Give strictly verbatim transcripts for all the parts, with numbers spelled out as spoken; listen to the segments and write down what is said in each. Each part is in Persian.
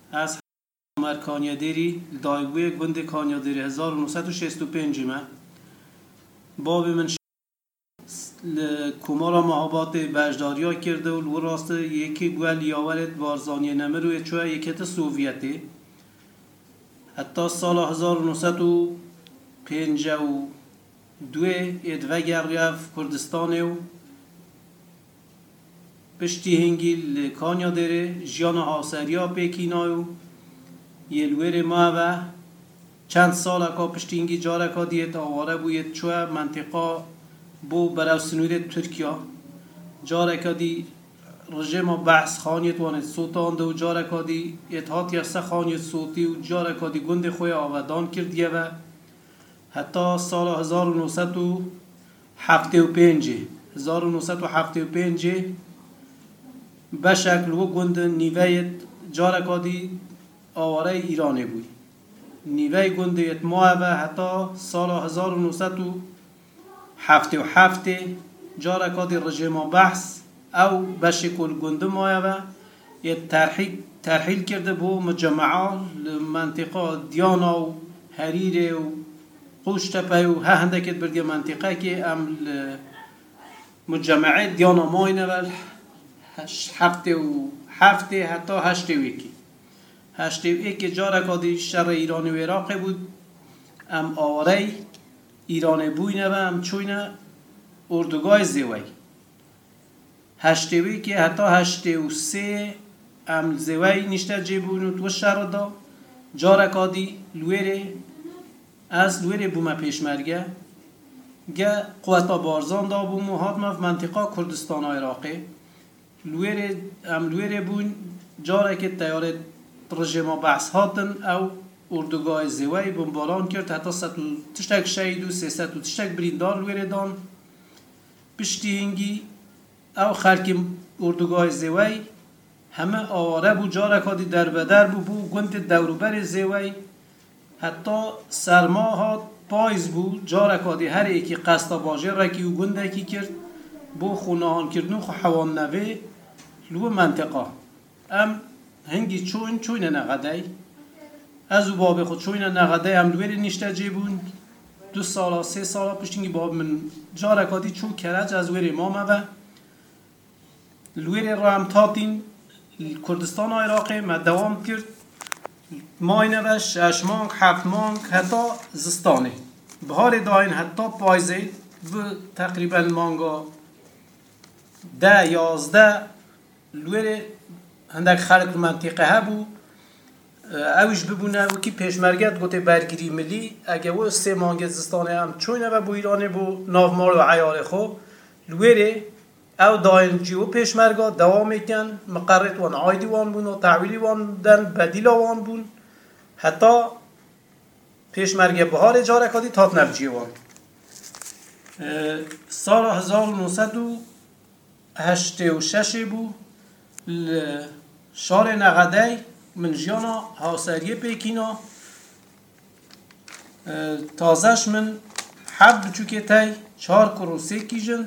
از عمر کانیادری دایگوی گند کانیادری هزار و نهصد و شصت و پنج ما باب من کمارا محابات بجداریا کرده و راست یکی گوال یاورد بارزانی نمروی چوه یکیت سوویتی حتی سال هزار و نهصد و پنجاه و دو ادوگر ریف کردستانه و پشتی هنگی کانیا داره جیان حاصریا پیکینایو یلویر ما و چند سال اکا پشتی هنگی جارکا دیت آواره بوید چوه منطقه بو براو سنوید ترکیا جارکا دی رژیم بحث خانیت وانت صوتان دو جارکا دی اتحاد یرسه خانیت صوتی و جارکا دی گند خوی آودان کردیه و حتی سال هزار و نهصد و هفتاد و پنج هزار و نهصد و هفتاد و پنج به شکل و گند نیویت جارکا دی آواره ایرانی بود نیوی گندیت ماه و حتی سال هزار و نهصد و هفتاد و هفت جارکا دی رژیم بحث او به شکل گند ماه و یه ترحیل ترحیل کرده بو مجمعات منطقه دیانا و حریر و قوشتپه و ها هندکت بردی منطقه که ام مجمعات دیانا ماینه و هفته و هفته حتی هشته ویکی هشته ویکی جارکا دی شر ایرانی و عراقی بود ام آواره ایرانی بوینه و ام چوینه اردوگاه زیوی هشته ویکی حتی هشته و سه ام زیوی نشته جیبون و تو شر دا جارکا دی لویره از لویره بومه پیشمرگه گه قوتا بارزان دا بوم و حاتمه في منطقه کردستان عراقی لویره ام لویره بون جاره که تیاره رژیم بحث هاتن او اردوگاه زیوی بمباران کرد حتی ست و تشتک شهید و سی ست و تشتک بریندار لویره دان پشتی هنگی او خلک اردوگاه زیوی همه آواره بو جاره کادی در بدر بو بو گنت دوروبر زیوی حتی سرما هات پایز بو جاره کادی هر ایکی قصد باجه رکی و گنده کی کرد بو خونهان کردنو خو حوان نوه لو منطقه ام هنگی چون چون نقدای از او باب خود چون نقدای هم لویر نشته جیبون دو سالا سه سالا پشتینگی باب من جارکاتی چون کرج از ویر امامه و لویر را هم تاتین کردستان عراقی ما دوام کرد ماینه و شش مانگ هفت مانگ حتی زستانه بهار داین حتی پایزه و تقریبا مانگا ده یازده لویر هندک خلق منطقه ها بو اوش ببونه و کی پیشمرگت گوته برگیری ملی اگه و سه مانگ زستانه هم چونه و بو ایرانه بو نافمال و عیار خو لویره او داینجی و پیشمرگا دوام میکن مقررت وان عایدی وان بون و تعویلی وان دن بدیل وان بون حتی پیشمرگ بهار جارکاتی تات نفجی وان سال هزار و نهصد و هشتاد و شش بو شار نقدی من جیانا حاصریه پیکینا تازش من حب چوکه تای چهار کروسه کیجن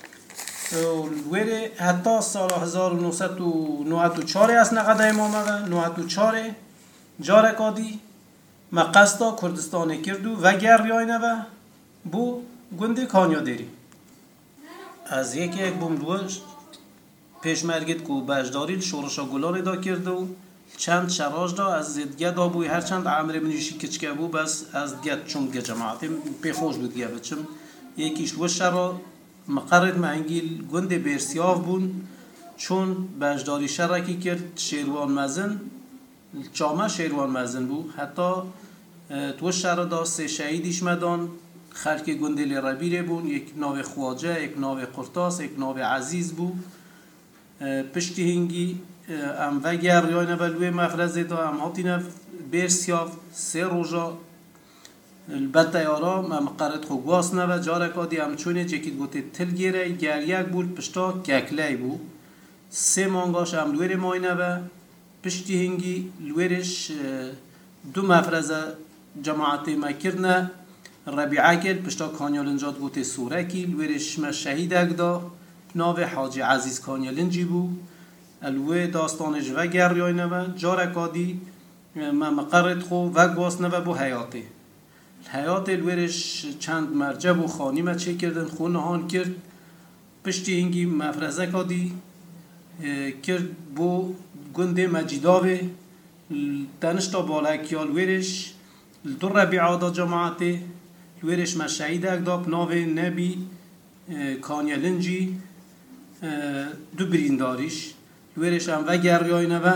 ویره حتی سال هزار و نهصد و نود و چهار از نقدی مامگه نود و چهار جارکادی مقصدا کردستان کردو و گر ریاینه و بو گنده کانیادری از یکی یک بومدوش پیشمرگت کو بجداری شورشا گلار دا کرده و چند شراج دا از دیگه دا بوی هر چند عمر منیشی کچکه بو بس از دیگه چون دیگه جماعتی پی خوش بود دیگه بچم یکیش و شرا مقرد مهنگیل گنده برسیاف بون چون بجداری شرکی کرد شیروان مزن چامه شیروان مزن بو حتی تو شرا دا سه شهیدیش مدان خلک گنده لربیره بون یک ناو خواجه یک ناو قرطاس یک ناو عزیز بو پشتی هنگی ام وگر ریانه بلوی مفرزه دا ام هاتینه برسیاف سه روژا البته یارا ما مقرد خو گواس نه و جارکادی ام چونه جکید گوته تل گیره گر یک بود پشتا ککلی بو سه مانگاش ام لویر ماینه و پشتی هنگی لویرش دو مفرزه جماعت مکرنه ربیعه کرد پشتا کانیالنجات گوته سوره کی لویرش ما شهید اگدا ناو حاجی عزیز کانیالنجی بو الوی داستانش و گر ریاینه و جارکادی ما مقرد خو و گواس نبا بو حیاته حیات الورش چند مرجب و خانی ما چه کردن خونه هان کرد پشتی اینگی مفرزه کادی کرد بو گنده مجیداوه دانشتا بالک یا الورش در ربیعه دا جماعته الورش ما شهیده اک دا پناوه نبی کانیلنجی دو برینداریش الورش هم و گریای نبا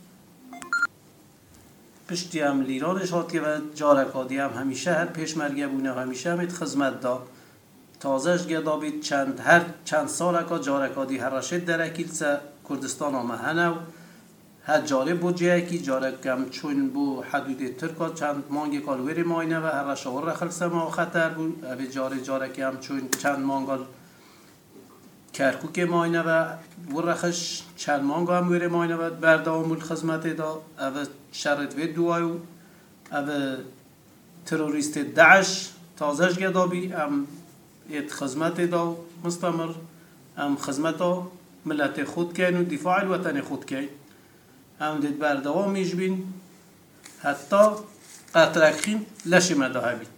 پشتی هم لیرانش هات که و جارکادی هم همیشه هر پیشمرگه بونه و همیشه هم خدمت دا تازهش گدا بید چند هر چند سال که جارکادی هر رشد در اکیلسه کردستان آمه هنو هر جاره بو جه کی جارکم چون بو حدود ترکا چند مانگی کالوری ماینه و هر رشاور رخلسه ما خطر بود اوه جاره جارکی هم چون چند مانگال کرکوک ماینه و ورخش چند مانگا هم ویره ماینه و بردامول خدمت دا اوه شرط و دوایو اوه تروریست داعش تازهش گدابی ام ات خدمت دا مستمر ام خدمت دا ملت خود کن و دفاع الوطن خود کن ام دید بردوام میش بین حتی قطرکخین لش مداهبید